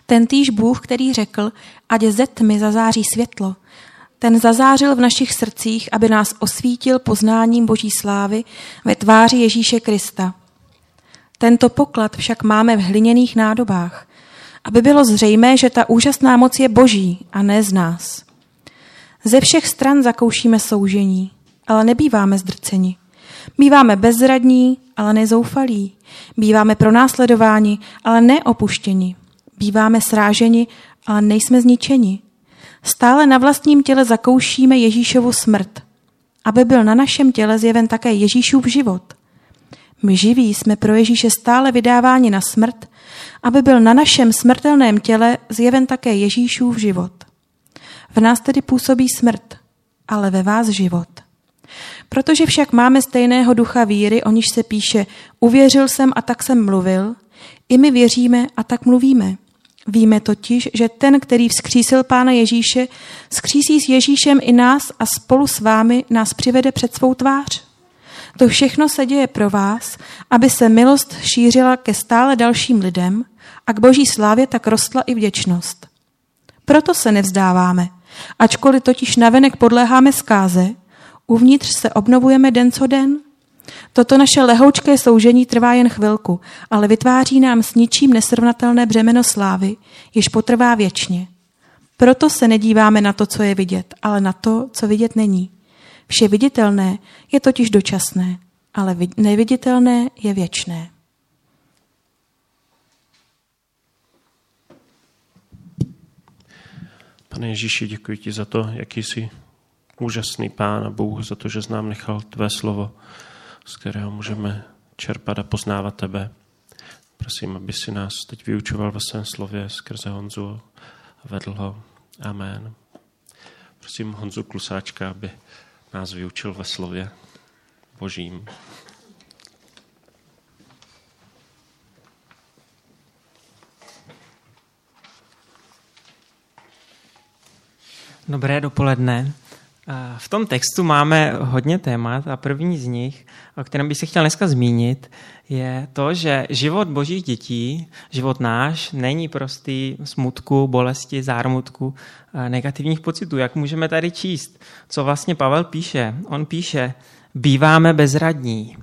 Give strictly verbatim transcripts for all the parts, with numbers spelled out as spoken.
Tentýž Bůh, který řekl, ať ze tmy zazáří světlo, ten zazářil v našich srdcích, aby nás osvítil poznáním Boží slávy ve tváři Ježíše Krista. Tento poklad však máme v hliněných nádobách, aby bylo zřejmé, že ta úžasná moc je Boží a ne z nás. Ze všech stran zakoušíme soužení, ale nebýváme zdrceni. Býváme bezradní, ale nezoufalí. Býváme pronásledováni, ale neopuštěni. Býváme sráženi, ale nejsme zničeni. Stále na vlastním těle zakoušíme Ježíšovu smrt, aby byl na našem těle zjeven také Ježíšův život. My živí jsme pro Ježíše stále vydáváni na smrt, aby byl na našem smrtelném těle zjeven také Ježíšův život. V nás tedy působí smrt, ale ve vás život. Protože však máme stejného ducha víry, o níž se píše, uvěřil jsem a tak jsem mluvil, i my věříme a tak mluvíme. Víme totiž, že ten, který vzkřísil Pána Ježíše, vzkřísí s Ježíšem i nás a spolu s vámi nás přivede před svou tvář. To všechno se děje pro vás, aby se milost šířila ke stále dalším lidem a k Boží slávě tak rostla i vděčnost. Proto se nevzdáváme, ačkoliv totiž navenek podléháme zkáze, uvnitř se obnovujeme den co den. Toto naše lehoučké soužení trvá jen chvilku, ale vytváří nám s ničím nesrovnatelné břemeno slávy, jež potrvá věčně. Proto se nedíváme na to, co je vidět, ale na to, co vidět není. Vše viditelné je totiž dočasné, ale neviditelné je věčné. Pane Ježíši, děkuji ti za to, jaký jsi úžasný Pán a Bůh, za to, že jsi nám nechal tvé slovo, z kterého můžeme čerpat a poznávat tebe. Prosím, aby si nás teď vyučoval ve svém slově skrze Honzu a vedl ho. Amen. Prosím Honzu Klusáčka, aby nás vyučil ve slově Božím. Dobré dopoledne. V tom textu máme hodně témat a první z nich, o kterém bych se chtěl dneska zmínit, je to, že život božích dětí, život náš, není prostý smutku, bolesti, zármutku, negativních pocitů. Jak můžeme tady číst, co vlastně Pavel píše? On píše, býváme bezradní.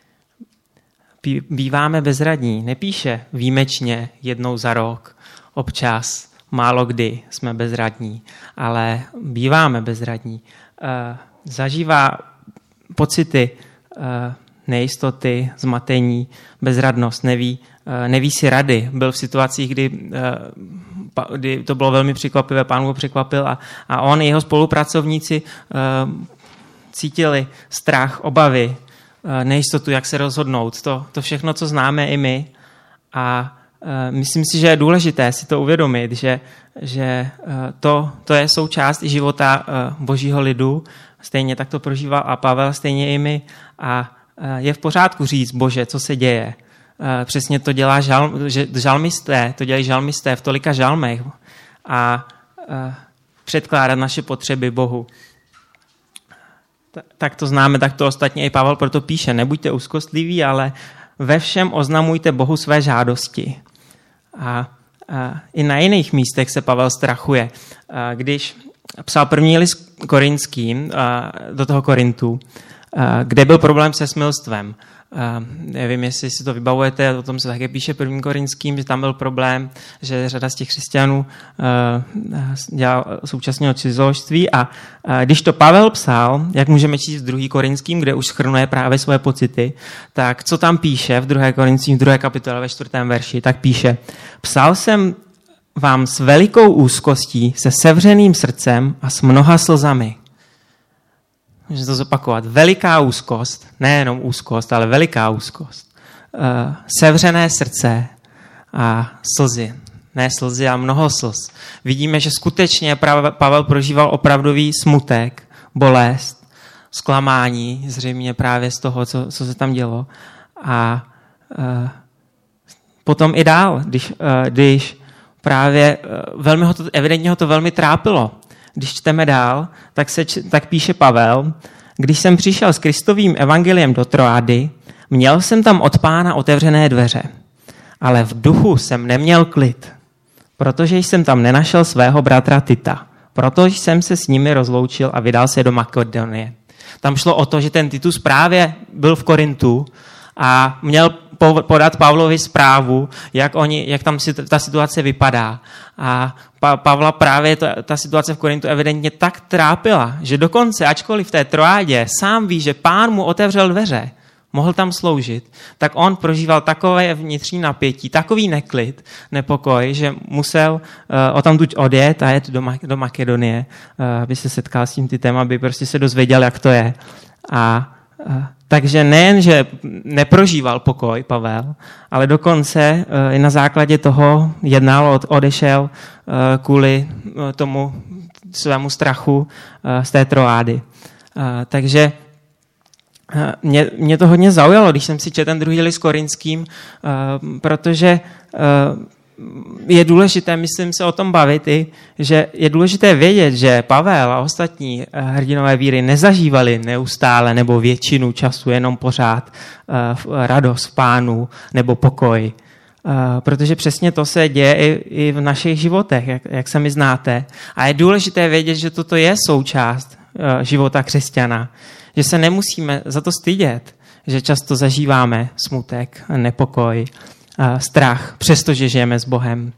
Býváme bezradní. Nepíše výjimečně jednou za rok, občas, málo kdy jsme bezradní, ale býváme bezradní. Zažívá pocity nejistoty, zmatení, bezradnost, neví, neví si rady. Byl v situacích, kdy, kdy to bylo velmi překvapivé, Pán ho překvapil a, a on i jeho spolupracovníci cítili strach, obavy, nejistotu, jak se rozhodnout. To, to všechno, co známe i my. A myslím si, že je důležité si to uvědomit, že, že to, to je součást i života božího lidu. Stejně tak to prožíval a Pavel, stejně i my. A je v pořádku říct, Bože, co se děje. Přesně to dělá žal, žalmisté, to dělají žalmisté v tolika žalmech. A předkládat naše potřeby Bohu. Tak to známe, tak to ostatně i Pavel proto píše. Nebuďte úzkostliví, ale ve všem oznamujte Bohu své žádosti. A, a i na jiných místech se Pavel strachuje. A když psal první list Korinským, a, do toho Korintu, a, kde byl problém se smilstvem. A, nevím, jestli si to vybavujete, o tom se také píše první Korinským, že tam byl problém, že řada z těch křesťanů dělal současného cizoložství. A, a když to Pavel psal, jak můžeme číst v druhém Korinským, kde už shrnuje právě svoje pocity, tak co tam píše v druhé Korinským, v druhé kapitole ve čtvrtém verši, tak píše, psal jsem vám s velikou úzkostí, se sevřeným srdcem a s mnoha slzami. Můžete to zopakovat. Veliká úzkost, nejenom úzkost, ale veliká úzkost. Uh, sevřené srdce a slzy. Ne slzy, a mnoho slz. Vidíme, že skutečně Pavel prožíval opravdový smutek, bolest, zklamání, zřejmě právě z toho, co, co se tam dělo. A uh, potom i dál, když, uh, když právě uh, velmi ho to, evidentně ho to velmi trápilo. Když čteme dál, tak, se, tak píše Pavel, když jsem přišel s Kristovým evangeliem do Troády, měl jsem tam od Pána otevřené dveře, ale v duchu jsem neměl klid, protože jsem tam nenašel svého bratra Tita. Proto jsem se s nimi rozloučil a vydal se do Makedonie. Tam šlo o to, že ten Titus právě byl v Korintu a měl podat Pavlovi zprávu, jak, oni, jak tam ta situace vypadá. A pa, Pavla právě ta, ta situace v Korintu evidentně tak trápila, že dokonce, ačkoliv v té Troádě sám ví, že Pán mu otevřel dveře, mohl tam sloužit, tak on prožíval takové vnitřní napětí, takový neklid, nepokoj, že musel uh, odtamtud odjet a jet do, Ma- do Makedonie, uh, aby se setkal s tím Titem, aby prostě se dozvěděl, jak to je. A uh, takže nejen, že neprožíval pokoj Pavel, ale dokonce uh, i na základě toho jednal, od, odešel uh, kvůli uh, tomu svému strachu uh, z té Troády. Uh, takže Mě, mě to hodně zaujalo, když jsem si četl ten druhý list Korinským, uh, protože uh, je důležité, myslím se o tom bavit i, že je důležité vědět, že Pavel a ostatní hrdinové víry nezažívali neustále nebo většinu času jenom pořád uh, radost v Pánu nebo pokoj. Uh, protože přesně to se děje i, i v našich životech, jak, jak sami znáte. A je důležité vědět, že toto je součást uh, života křesťana. Že se nemusíme za to stydět, že často zažíváme smutek, nepokoj, strach, přestože žijeme s Bohem.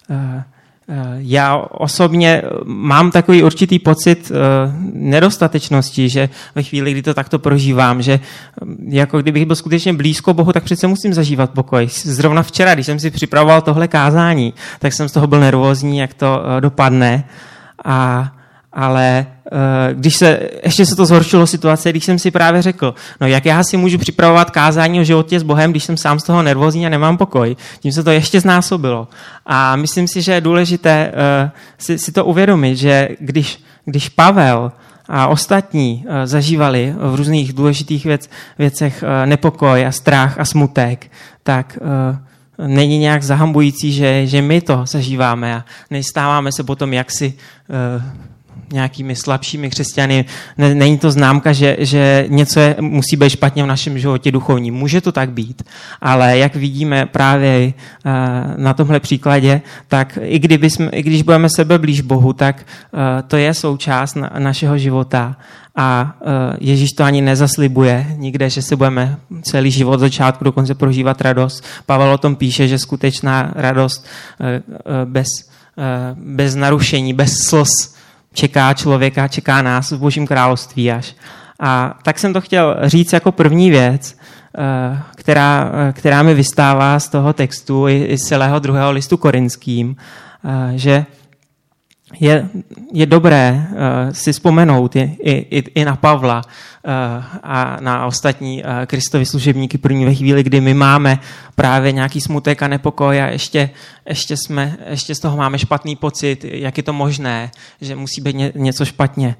Já osobně mám takový určitý pocit nedostatečnosti, že ve chvíli, kdy to takto prožívám, že jako kdybych byl skutečně blízko Bohu, tak přece musím zažívat pokoj. Zrovna včera, když jsem si připravoval tohle kázání, tak jsem z toho byl nervózní, jak to dopadne. A ale když se, ještě se to zhoršilo situace, když jsem si právě řekl, no jak já si můžu připravovat kázání o životě s Bohem, když jsem sám z toho nervózní a nemám pokoj. Tím se to ještě znásobilo. A myslím si, že je důležité uh, si, si to uvědomit, že když, když Pavel a ostatní uh, zažívali v různých důležitých věc, věcech uh, nepokoj a strach a smutek, tak uh, není nějak zahambující, že, že my to zažíváme a nestáváme se potom jaksi uh, nějakými slabšími křesťany. Není to známka, že, že něco je, musí být špatně v našem životě duchovním. Může to tak být, ale jak vidíme právě uh, na tomhle příkladě, tak i, kdyby jsme, i když budeme sebe blíž Bohu, tak uh, to je součást na, našeho života. A uh, Ježíš to ani nezaslibuje nikde, že se budeme celý život od začátku do konce prožívat radost. Pavel o tom píše, že skutečná radost uh, uh, bez, uh, bez narušení, bez slz čeká člověka, čeká nás v Božím království až. A tak jsem to chtěl říct jako první věc, která, která mi vystává z toho textu i z celého druhého listu Korinským, že je, je dobré si vzpomenout i, i, i na Pavla a na ostatní Kristovi služebníky první ve chvíli, kdy my máme právě nějaký smutek a nepokoj a ještě, ještě, jsme, ještě z toho máme špatný pocit, jak je to možné, že musí být ně, něco špatně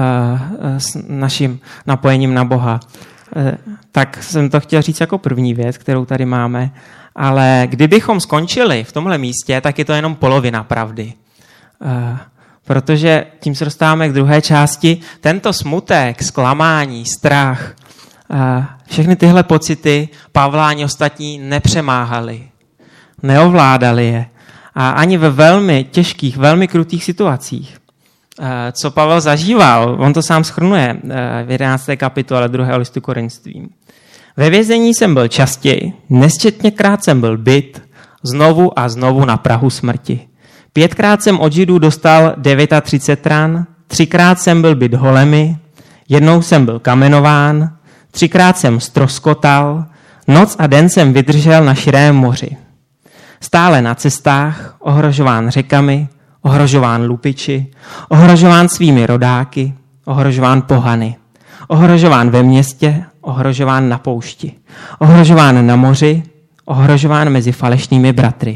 s naším napojením na Boha. Tak jsem to chtěl říct jako první věc, kterou tady máme, ale kdybychom skončili v tomhle místě, tak je to jenom polovina pravdy. Uh, protože tím se dostáváme k druhé části. Tento smutek, zklamání, strach, uh, všechny tyhle pocity Pavla ani ostatní nepřemáhali, neovládali je. A ani ve velmi těžkých, velmi krutých situacích, uh, co Pavel zažíval, on to sám shrnuje uh, v jedenácté kapitole druhého listu Korinským. Ve vězení jsem byl častěji, nesčetněkrát jsem byl bit, znovu a znovu na prahu smrti. Pětkrát jsem od Židů dostal třicet devět ran, třikrát jsem byl bit holemi, jednou jsem byl kamenován, třikrát jsem ztroskotal, noc a den jsem vydržel na širém moři. Stále na cestách, ohrožován řekami, ohrožován lupiči, ohrožován svými rodáky, ohrožován pohany, ohrožován ve městě, ohrožován na poušti, ohrožován na moři, ohrožován mezi falešnými bratry.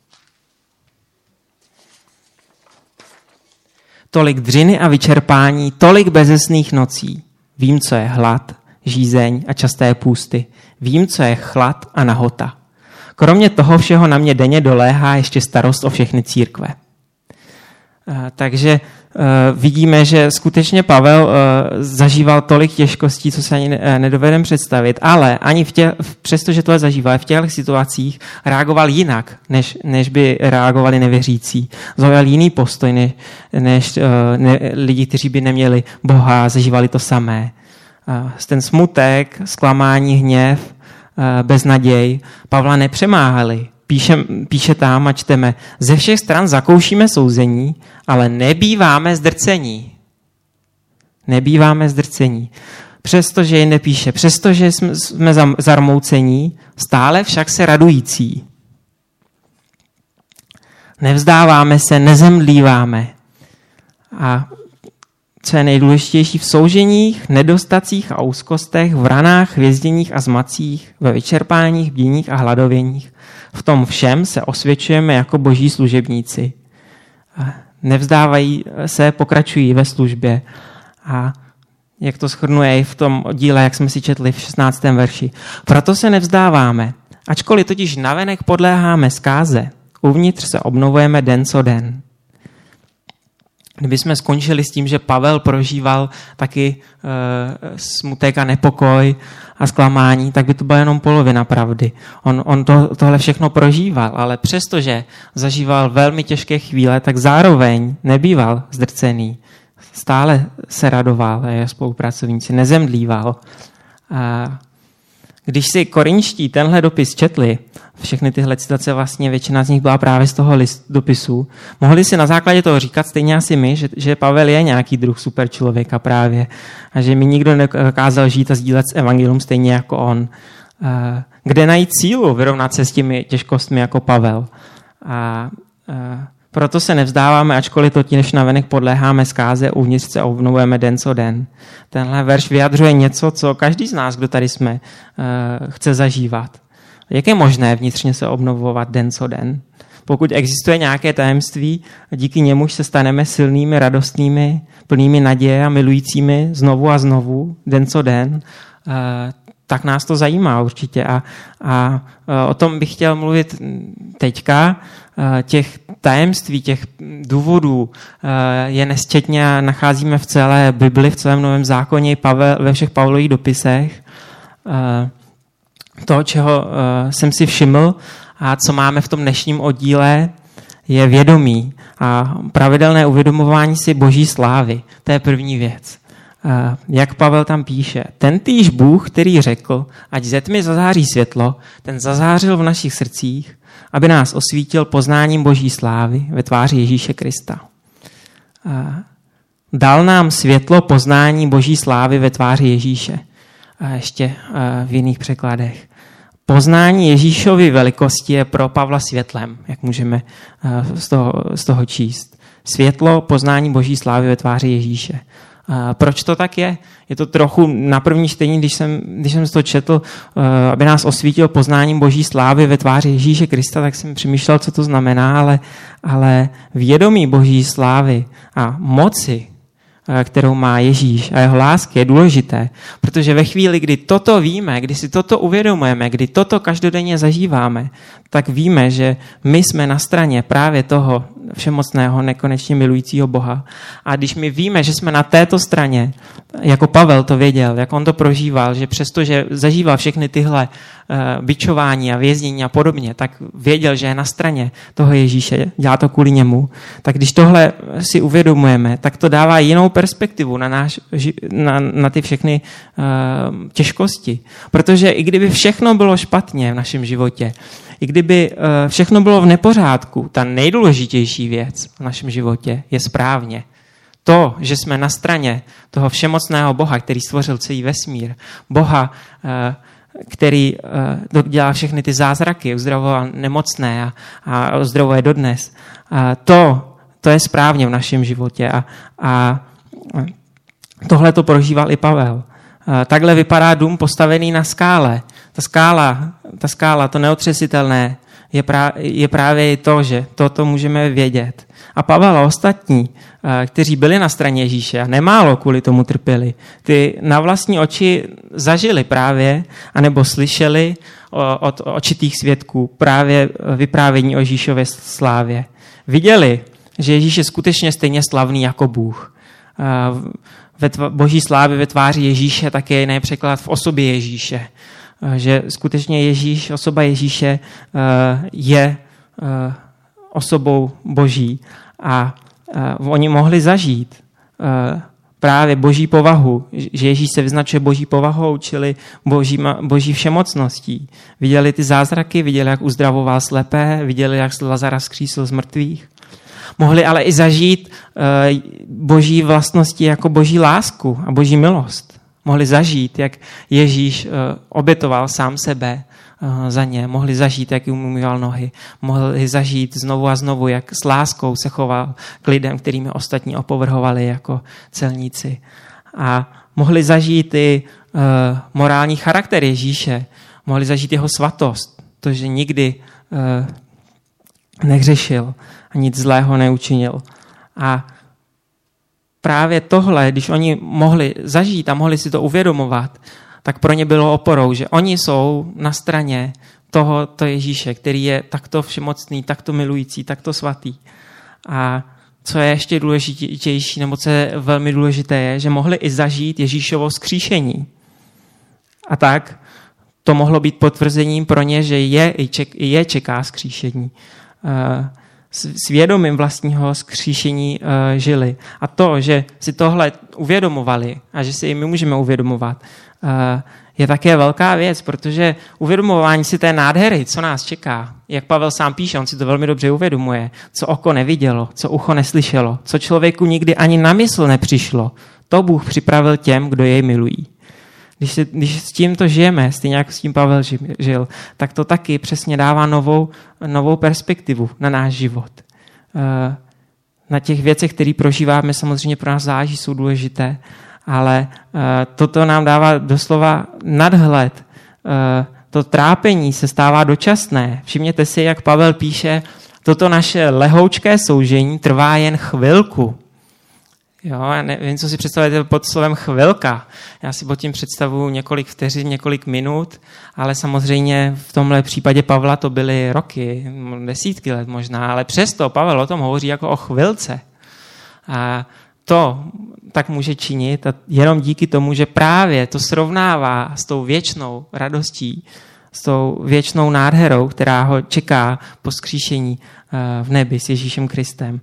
Tolik dřiny a vyčerpání, tolik bezesných nocí. Vím, co je hlad, žízeň a časté půsty. Vím, co je chlad a nahota. Kromě toho všeho na mě denně doléhá ještě starost o všechny církve. Takže vidíme, že skutečně Pavel zažíval tolik těžkostí, co se ani nedovedeme představit, ale ani v těch, přestože tohle zažíval, v těch situacích reagoval jinak, než, než by reagovali nevěřící. Zaujal jiný postoj, než, než ne, lidi, kteří by neměli Boha a zažívali to samé. Ten smutek, zklamání, hněv, beznaděj Pavla nepřemáhali. Píše, píše tam a čteme, ze všech stran zakoušíme souzení, ale nebýváme zdrcení. Nebýváme zdrcení. Přestože jinde píše, přestože jsme, jsme zarmoucení, stále však se radující. Nevzdáváme se, nezemdlíváme. A co je nejdůležitější, v souženích, nedostacích a úzkostech, v ranách, vězděních a zmacích, ve vyčerpáních, bděních a hladověních. V tom všem se osvědčujeme jako boží služebníci. Nevzdávají se, pokračují ve službě. A jak to shrnuje i v tom díle, jak jsme si četli v šestnáctém verši. Proto se nevzdáváme, ačkoliv totiž navenek podléháme zkáze, uvnitř se obnovujeme den co den. Kdyby jsme skončili s tím, že Pavel prožíval taky e, smutek a nepokoj a zklamání, tak by to byla jenom polovina pravdy. On, on to, tohle všechno prožíval, ale přestože zažíval velmi těžké chvíle, tak zároveň nebýval zdrcený. Stále se radoval, jeho spolupracovníci, nezemdlíval. A když si korinští tenhle dopis četli, všechny tyhle citace vlastně, většina z nich byla právě z toho list, dopisu, mohli si na základě toho říkat, stejně asi my, že, že Pavel je nějaký druh super člověka právě a že mi nikdo nedokázal žít a sdílet s evangelium stejně jako on. Kde najít sílu vyrovnat se s těmi těžkostmi jako Pavel? A, a proto se nevzdáváme, ačkoliv totiž navenek podléháme zkáze, uvnitř se obnovujeme den co den. Tenhle verš vyjadřuje něco, co každý z nás, kdo tady jsme, chce zažívat. Jak je možné vnitřně se obnovovat den co den? Pokud existuje nějaké tajemství, díky němuž se staneme silnými, radostnými, plnými naděje a milujícími znovu a znovu, den co den, tak nás to zajímá určitě. A, a o tom bych chtěl mluvit teďka. Těch tajemství, těch důvodů je nesčetně a nacházíme v celé Bibli, v celém Novém zákoně, Pavel, ve všech Pavlových dopisech. To, čeho jsem si všiml a co máme v tom dnešním oddíle, je vědomí a pravidelné uvědomování si boží slávy. To je první věc. Jak Pavel tam píše, ten týž Bůh, který řekl, ať ze tmy zazáří světlo, ten zazářil v našich srdcích, aby nás osvítil poznáním boží slávy ve tváři Ježíše Krista. Dal nám světlo poznání boží slávy ve tváři Ježíše. A ještě v jiných překladech. Poznání Ježíšovy velikosti je pro Pavla světlem, jak můžeme z toho, z toho číst. Světlo poznání boží slávy ve tváři Ježíše. Proč to tak je? Je to trochu na první čtení, když jsem, když jsem to četl, aby nás osvítil poznáním boží slávy ve tváři Ježíše Krista, tak jsem přemýšlel, co to znamená, ale, ale vědomí boží slávy a moci, kterou má Ježíš a jeho lásky, je důležité, protože ve chvíli, kdy toto víme, kdy si toto uvědomujeme, kdy toto každodenně zažíváme, tak víme, že my jsme na straně právě toho všemocného, nekonečně milujícího Boha. A když my víme, že jsme na této straně, jako Pavel to věděl, jak on to prožíval, že přestože zažíval všechny tyhle uh, bičování a věznění a podobně, tak věděl, že je na straně toho Ježíše, dělá to kvůli němu. Tak když tohle si uvědomujeme, tak to dává jinou perspektivu na, náš, na, na ty všechny uh, těžkosti. Protože i kdyby všechno bylo špatně v našem životě, i kdyby uh, všechno bylo v nepořádku, ta nejdůležitější věc v našem životě je správně. To, že jsme na straně toho všemocného Boha, který stvořil celý vesmír, Boha, který dělá všechny ty zázraky, uzdravoval nemocné a, a uzdravuje dodnes, to, to je správně v našem životě. A, a tohle to prožíval i Pavel. Takhle vypadá dům postavený na skále. Ta skála, ta skála, to neotřesitelné, je, prá, je právě to, že toto můžeme vědět. A Pavel a ostatní, kteří byli na straně Ježíše a nemálo kvůli tomu trpěli, ty na vlastní oči zažili právě, anebo slyšeli od očitých svědků právě vyprávění o Ježíšově slávě. Viděli, že Ježíš je skutečně stejně slavný jako Bůh. Ve tva, boží slávy ve tváři Ježíše také je jiný překlad v osobě Ježíše. Že skutečně Ježíš, osoba Ježíše je osobou boží a oni mohli zažít právě boží povahu, že Ježíš se vyznačuje boží povahou, čili boží, boží všemocností. Viděli ty zázraky, viděli, jak uzdravoval slepé, viděli, jak Lazara vzkřísil z mrtvých. Mohli ale i zažít boží vlastnosti jako boží lásku a boží milost. Mohli zažít, jak Ježíš obětoval sám sebe za ně. Mohli zažít, jak jim umýval nohy. Mohli zažít znovu a znovu, jak s láskou se choval k lidem, kterými ostatní opovrhovali jako celníci. A mohli zažít i uh, morální charakter Ježíše. Mohli zažít jeho svatost. To, že nikdy uh, nehřešil a nic zlého neučinil. A právě tohle, když oni mohli zažít a mohli si to uvědomovat, tak pro ně bylo oporou, že oni jsou na straně tohoto Ježíše, který je takto všemocný, takto milující, takto svatý. A co je ještě důležitější, nebo co je velmi důležité, je, že mohli i zažít Ježíšovo vzkříšení. A tak to mohlo být potvrzením pro ně, že je, je čeká vzkříšení. S vědomím vlastního vzkříšení žili. A to, že si tohle uvědomovali a že si i my můžeme uvědomovat, je také velká věc, protože uvědomování si té nádhery, co nás čeká, jak Pavel sám píše, on si to velmi dobře uvědomuje, co oko nevidělo, co ucho neslyšelo, co člověku nikdy ani na mysl nepřišlo, to Bůh připravil těm, kdo jej milují. Když, si, když s tímto žijeme, stejně jako s tím Pavel žil, tak to taky přesně dává novou, novou perspektivu na náš život. Na těch věcech, které prožíváme, samozřejmě pro nás záleží, jsou důležité, ale toto nám dává doslova nadhled. To trápení se stává dočasné. Všimněte si, jak Pavel píše, toto naše lehoučké soužení trvá jen chvilku. Jo, já nevím, co si představujete pod slovem chvilka. Já si pod tím představuji několik vteřin, několik minut, ale samozřejmě v tomhle případě Pavla to byly roky, desítky let možná, ale přesto Pavel o tom hovoří jako o chvilce. A to tak může činit a jenom díky tomu, že právě to srovnává s tou věčnou radostí, s tou věčnou nádherou, která ho čeká po vzkříšení v nebi s Ježíšem Kristem.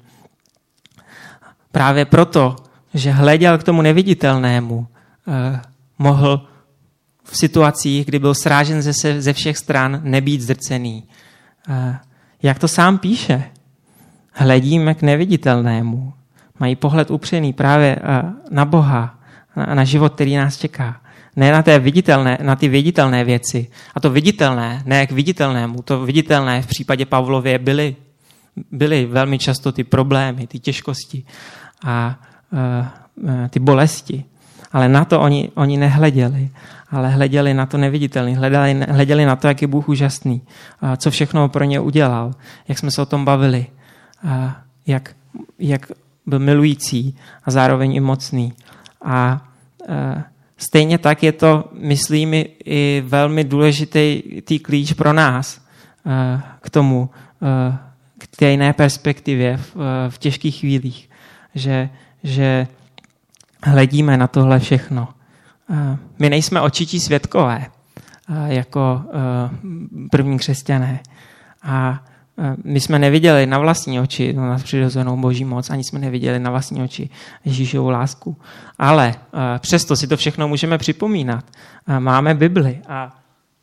Právě proto, že hleděl k tomu neviditelnému, eh, mohl v situacích, kdy byl srážen ze, ze všech stran, nebýt zdrcený. Eh, jak to sám píše? Hledíme k neviditelnému. Mají pohled upřený právě eh, na Boha, na, na život, který nás čeká. Ne na, té viditelné, na ty viditelné věci. A to viditelné, ne k viditelnému, to viditelné v případě Pavlově byly, byly velmi často ty problémy, ty těžkosti a uh, ty bolesti. Ale na to oni, oni nehleděli, ale hleděli na to neviditelné. Hleděli, hleděli na to, jak je Bůh úžasný, uh, co všechno pro ně udělal, jak jsme se o tom bavili, uh, jak, jak byl milující a zároveň i mocný. A uh, stejně tak je to, myslím, i velmi důležitý tý klíč pro nás uh, k tomu, uh, k té jiné perspektivě v, uh, v těžkých chvílích. Že, že hledíme na tohle všechno. My nejsme očití svědkové, jako první křesťané. A my jsme neviděli na vlastní oči na přirozenou boží moc, ani jsme neviděli na vlastní oči Ježíšovu lásku. Ale přesto si to všechno můžeme připomínat. Máme Bibli a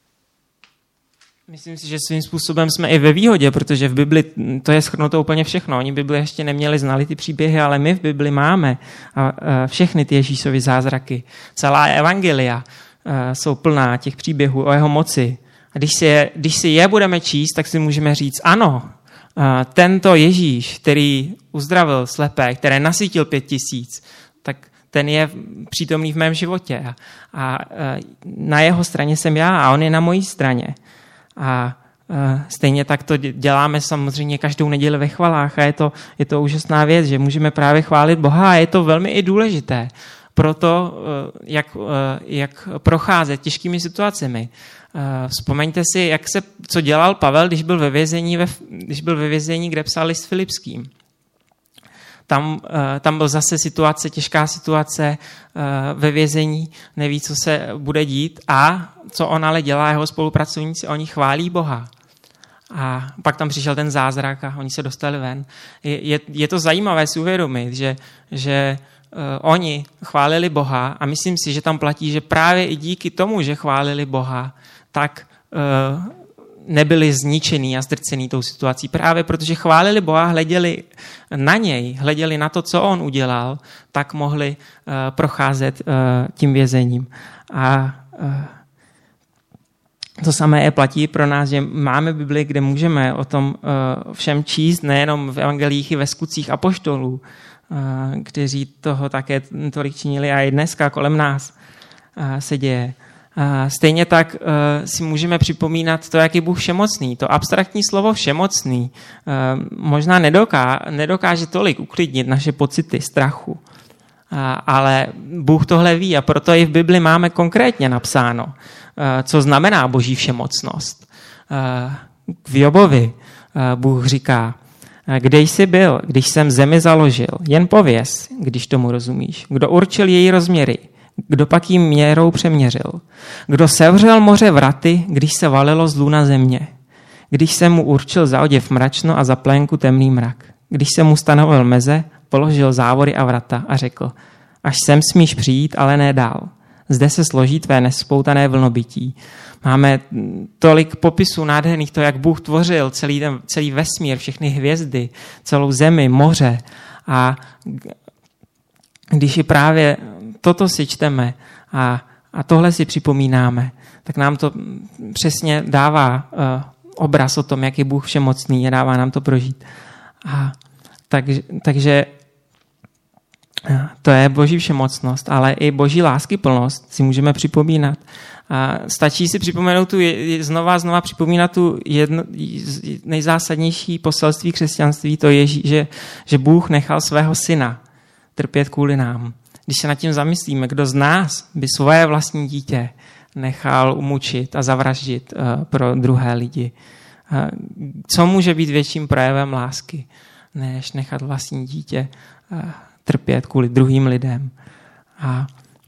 myslím si, že svým způsobem jsme i ve výhodě, protože v Bibli to je shrnuto úplně všechno. Oni Bibli ještě neměli, znali ty příběhy, ale my v Bibli máme všechny ty Ježíšovy zázraky. Celá evangelia jsou plná těch příběhů o jeho moci. A když si, je, když si je budeme číst, tak si můžeme říct, ano, tento Ježíš, který uzdravil slepé, který nasytil pět tisíc, tak ten je přítomný v mém životě. A, a na jeho straně jsem já a on je na mojí straně. A uh, stejně tak to děláme samozřejmě každou neděli ve chvalách a je to, je to úžasná věc, že můžeme právě chválit Boha a je to velmi i důležité pro to, uh, jak, uh, jak procházet těžkými situacemi. Uh, vzpomeňte si, jak se, co dělal Pavel, když byl ve vězení, ve, když byl ve vězení, kde psal list Filipským. Tam, tam byl zase situace, těžká situace ve vězení, neví, co se bude dít a co on ale dělá, jeho spolupracovníci, oni chválí Boha. A pak tam přišel ten zázrak a oni se dostali ven. Je, je, je to zajímavé si uvědomit, že, že uh, oni chválili Boha a myslím si, že tam platí, že právě i díky tomu, že chválili Boha, tak uh, nebyli zničený a zdrcený tou situací. Právě protože chválili Boha, hleděli na něj, hleděli na to, co on udělal, tak mohli uh, procházet uh, tím vězením. A uh, to samé je platí pro nás, že máme Bibli, kde můžeme o tom uh, všem číst, nejenom v evangelích i ve skutcích apoštolů, uh, kteří toho také tolik činili a i dneska kolem nás uh, se děje. Uh, stejně tak uh, si můžeme připomínat to, jak je Bůh všemocný. To abstraktní slovo všemocný uh, možná nedoká, nedokáže tolik uklidnit naše pocity strachu. Uh, ale Bůh tohle ví a proto i v Bibli máme konkrétně napsáno, uh, co znamená boží všemocnost. Uh, v Jobovi uh, Bůh říká, kde jsi byl, když jsem zemi založil, jen pověz, když tomu rozumíš. Kdo určil její rozměry, kdo pak jim měrou přeměřil? Kdo sevřel moře vraty, když se valilo zlu na země? Když se mu určil za oděv mračno a za plénku temný mrak? Když se mu stanovil meze, položil závory a vrata a řekl, až sem smíš přijít, ale ne dál. Zde se složí tvé nespoutané vlnobytí. Máme tolik popisů nádherných, to, jak Bůh tvořil celý, ten, celý vesmír, všechny hvězdy, celou zemi, moře. A když i právě toto si čteme a, a tohle si připomínáme, tak nám to přesně dává uh, obraz o tom, jak je Bůh všemocný a dává nám to prožít. A tak, takže to je boží všemocnost, ale i boží láskyplnost si můžeme připomínat. A stačí si připomenout tu, znova znova připomínat tu jedno, nejzásadnější poselství křesťanství, to je, že, že Bůh nechal svého syna trpět kvůli nám. Když se nad tím zamyslíme, kdo z nás by svoje vlastní dítě nechal umučit a zavraždit uh, pro druhé lidi. Uh, co může být větším projevem lásky, než nechat vlastní dítě uh, trpět kvůli druhým lidem. A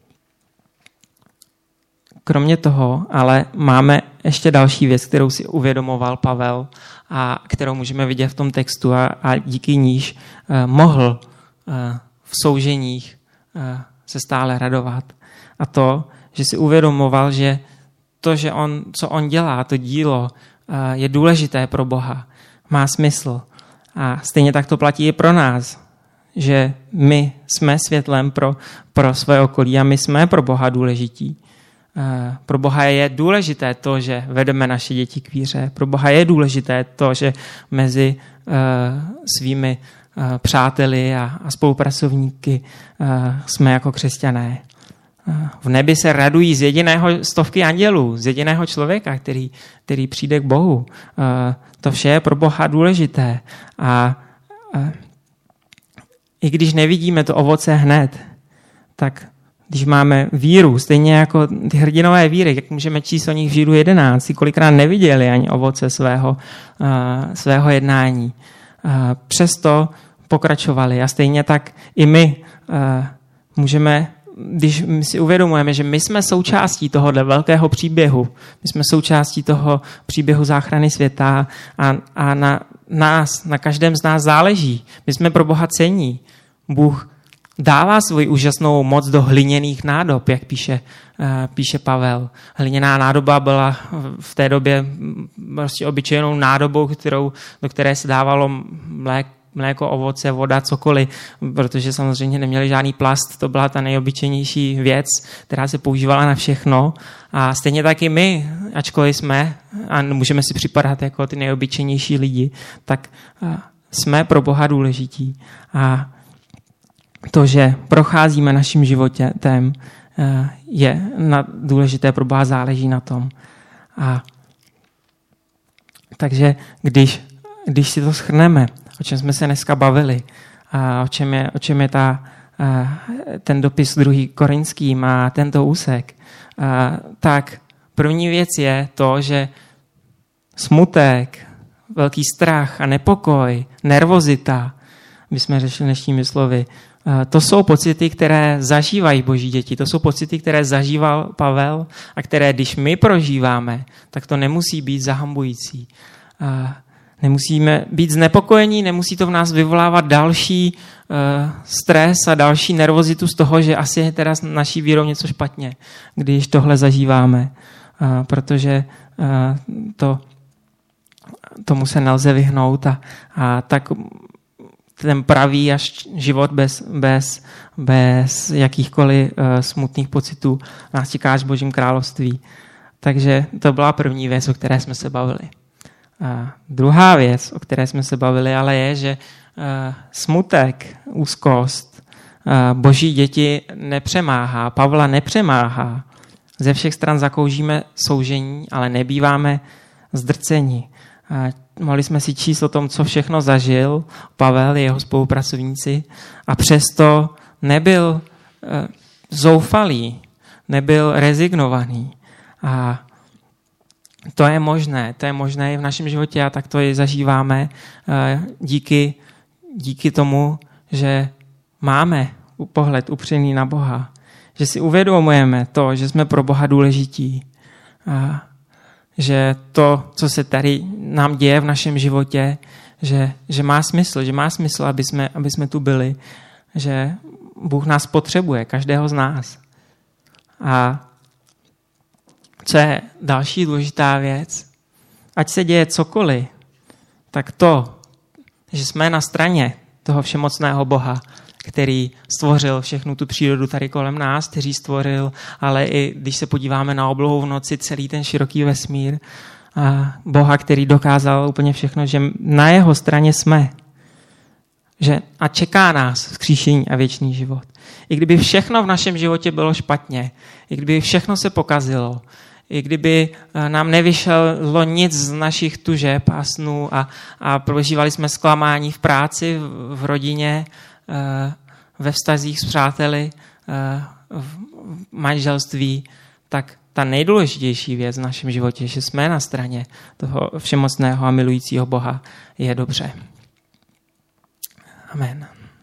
kromě toho, ale máme ještě další věc, kterou si uvědomoval Pavel a kterou můžeme vidět v tom textu a, a díky níž uh, mohl uh, v souženích uh, se stále radovat. A to, že si uvědomoval, že to, že on, co on dělá, to dílo, uh, je důležité pro Boha. Má smysl. A stejně tak to platí i pro nás, že my jsme světlem pro, pro své okolí a my jsme pro Boha důležití. Pro Boha je důležité to, že vedeme naše děti k víře. Pro Boha je důležité to, že mezi svými přáteli a, a spolupracovníky jsme jako křesťané. V nebi se radují z jediného stovky andělů, z jediného člověka, který, který přijde k Bohu. To vše je pro Boha důležité. A, a i když nevidíme to ovoce hned, tak když máme víru, stejně jako ty hrdinové víry, jak můžeme číst o nich v Židů jedenáct, kolikrát neviděli ani ovoce svého, uh, svého jednání. Uh, přesto pokračovali a stejně tak i my uh, můžeme, když my si uvědomujeme, že my jsme součástí tohohle velkého příběhu, my jsme součástí toho příběhu záchrany světa a, a na nás, na každém z nás záleží. My jsme pro Boha cenní. Bůh dává svoji úžasnou moc do hliněných nádob, jak píše, uh, píše Pavel. Hliněná nádoba byla v té době prostě obyčejnou nádobou, kterou, do které se dávalo mléko, mléko, ovoce, voda, cokoliv, protože samozřejmě neměli žádný plast, to byla ta nejobyčejnější věc, která se používala na všechno. A stejně taky my, ačkoliv jsme, a můžeme si připadat jako ty nejobyčejnější lidi, tak uh, jsme pro Boha důležití. A to, že procházíme naším životem, je důležité pro Boha, záleží na tom. A takže když, když si to shrneme, o čem jsme se dneska bavili, a o čem je, o čem je ta, ten dopis druhý Korinským a tento úsek, tak první věc je to, že smutek, velký strach a nepokoj, nervozita bychom řešili dnešními slovy. To jsou pocity, které zažívají boží děti. To jsou pocity, které zažíval Pavel a které, když my prožíváme, tak to nemusí být zahambující. Nemusíme být znepokojení, nemusí to v nás vyvolávat další stres a další nervozitu z toho, že asi je teda s naší vírou něco špatně, když tohle zažíváme. Protože to, tomu se nelze vyhnout a, a tak ten pravý až život bez, bez, bez jakýchkoliv uh, smutných pocitů nás čeká až v Božím království. Takže to byla první věc, o které jsme se bavili. Uh, druhá věc, o které jsme se bavili, ale je, že uh, smutek, úzkost, uh, Boží děti nepřemáhá, Pavla nepřemáhá. Ze všech stran zakoužíme soužení, ale nebýváme zdrceni. Uh, Mohli jsme si číst o tom, co všechno zažil Pavel, jeho spolupracovníci, a přesto nebyl e, zoufalý, nebyl rezignovaný. A to je možné, to je možné i v našem životě a tak to i zažíváme e, díky, díky tomu, že máme pohled upřený na Boha, že si uvědomujeme to, že jsme pro Boha důležití. A že to, co se tady nám děje v našem životě, že, že má smysl, že má smysl, aby jsme, aby jsme tu byli, že Bůh nás potřebuje, každého z nás. A co je další důležitá věc, ať se děje cokoliv, tak to, že jsme na straně toho všemocného Boha, který stvořil všechnu tu přírodu tady kolem nás, který stvořil, ale i když se podíváme na oblohu v noci, celý ten široký vesmír, a Boha, který dokázal úplně všechno, že na jeho straně jsme. Že, a čeká nás vzkříšení a věčný život. I kdyby všechno v našem životě bylo špatně, i kdyby všechno se pokazilo, i kdyby nám nevyšlo nic z našich tužeb a snů a, a prožívali jsme zklamání v práci, v, v rodině, ve vztazích s přáteli, v manželství, tak ta nejdůležitější věc v našem životě, že jsme na straně toho všemocného a milujícího Boha, je dobře. Amen.